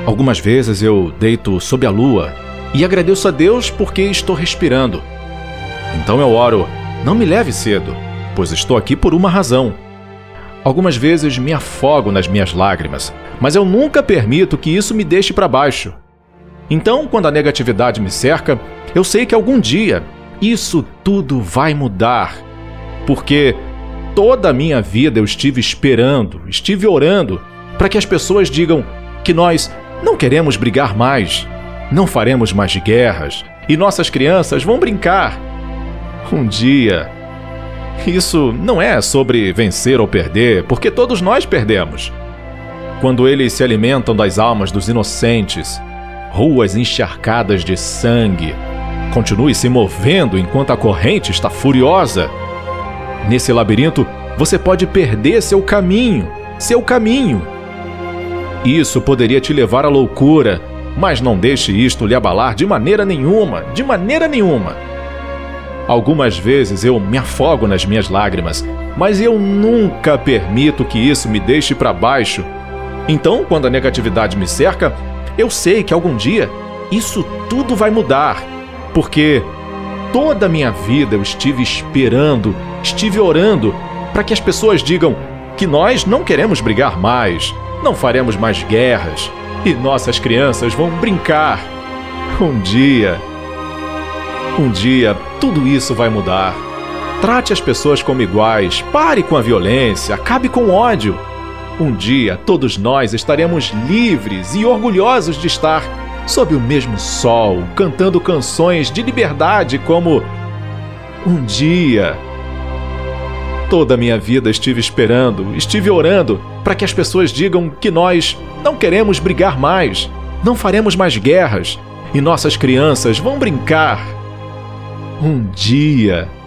Algumas vezes eu deito sob a lua e agradeço a Deus porque estou respirando. Então eu oro: não me leve cedo, pois estou aqui por uma razão. Algumas vezes me afogo nas minhas lágrimas, mas eu nunca permito que isso me deixe para baixo. Então, quando a negatividade me cerca, eu sei que algum dia isso tudo vai mudar, porque toda a minha vida eu estive esperando, estive orando para que as pessoas digam que nós não queremos brigar mais, não faremos mais guerras e nossas crianças vão brincar. Um dia. Isso não é sobre vencer ou perder, porque todos nós perdemos. Quando eles se alimentam das almas dos inocentes, ruas encharcadas de sangue, continue se movendo enquanto a corrente está furiosa. Nesse labirinto, você pode perder seu caminho. Isso poderia te levar à loucura, mas não deixe isto lhe abalar de maneira nenhuma. Algumas vezes eu me afogo nas minhas lágrimas, mas eu nunca permito que isso me deixe para baixo. Então, quando a negatividade me cerca, eu sei que algum dia isso tudo vai mudar, porque toda a minha vida eu estive esperando, estive orando para que as pessoas digam que nós não queremos brigar mais, não faremos mais guerras e nossas crianças vão brincar. Um dia, tudo isso vai mudar. Trate as pessoas como iguais, pare com a violência, acabe com o ódio. Um dia, todos nós estaremos livres e orgulhosos de estar sob o mesmo sol, cantando canções de liberdade como um dia. Toda a minha vida estive esperando, estive orando para que as pessoas digam que nós não queremos brigar mais, não faremos mais guerras e nossas crianças vão brincar. Um dia.